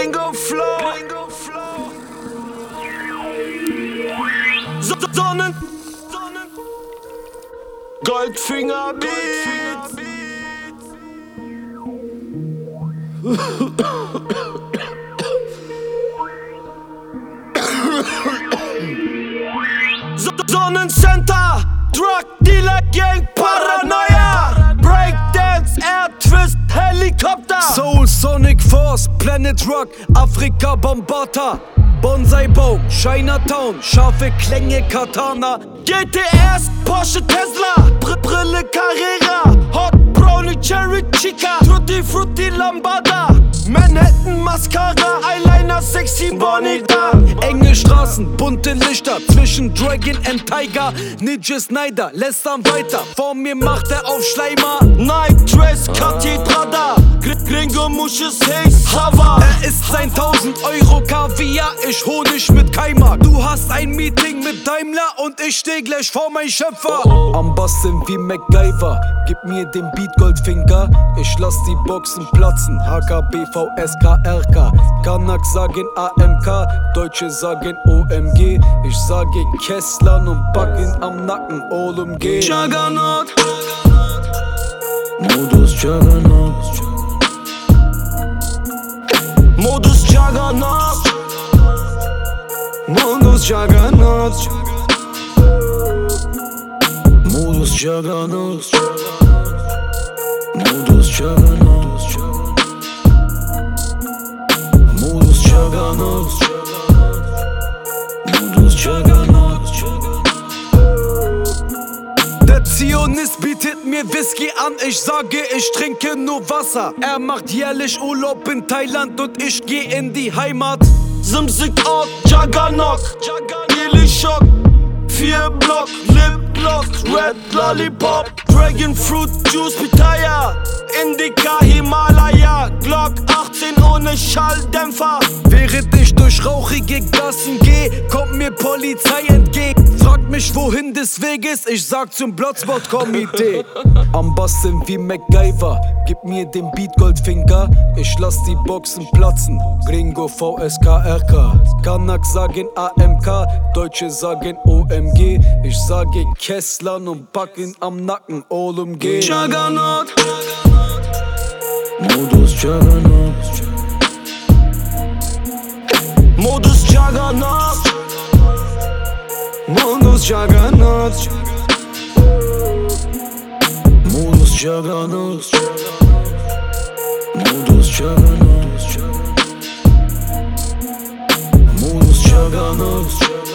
Gringo Flow. Sonnen. Goldfinger Beats. Sonnencenter, Drug Dealer Gang, Paranoia, Breakdance, Air Twist, Helikopter, Soul Sonic Force, Planet Rock, Afrika Bombata, Bonsai Baum, Chinatown, scharfe Klänge Katana, GTS, Porsche Tesla, Brille Carrera, Hot Brownie Cherry Chica, Tutti Frutti Lambada, Manhattan Mascara, Eyeliner Sexy Bonita. enge Straßen, bunte Lichter zwischen Dragon and Tiger. Ninja Snyder lässt am weiter, vor mir macht er auf Schleimer. Night Dress, Cartier Prada, Gringo Musches Haze Hava. Er isst sein 1000 Euro Kaviar, ich Honig mit Keimer. Du hast ein Meeting mit Daimler und ich steh gleich vor mein Schöpfer. Am Bass sind wie MacGyver, gib mir den Beat Goldfinger. Ich lass die Boxen platzen, HKBV, SKRK. Kanak sagen AMK, Deutsche sagen OMG. Ich sage Kessler und pack ihn am Nacken, OMG. Juggernaut, Modus Juggernaut, Modus Juggernaut, Modus Juggernaut, Modus Juggernaut, Modus Juggernaut, Modus Juggernaut, Modus Juggernaut. Der Zionist bietet mir Whisky an, ich sage, ich trinke nur Wasser. Er macht jährlich Urlaub in Thailand und ich geh in die Heimat. Simsig Ort, Juggernaut, Daily Shock, 4 Block, Lip Gloss, Red Lollipop, Dragon Fruit Juice, Pitaya, Indica, Himalaya, Glock 18 ohne Schalldämpfer. Während ich durch rauchige Gassen geh, kommt mir Polizei entgegen. Fragt mich wohin des Weges, ich sag zum Bloodspot-Komitee. Am Bass sind wie MacGyver, gib mir den Beat Goldfinger. Ich lass die Boxen platzen, Gringo VSKRK. Kanak sagen AMK, Deutsche sagen OMG. Ich sage Kessler und pack ihn am Nacken, OMG. Juggernaut, Modus Juggernaut, Modus Juggernaut, Modus Juggernaut, Modus Juggernaut, Modus Juggernaut, Modus Juggernaut.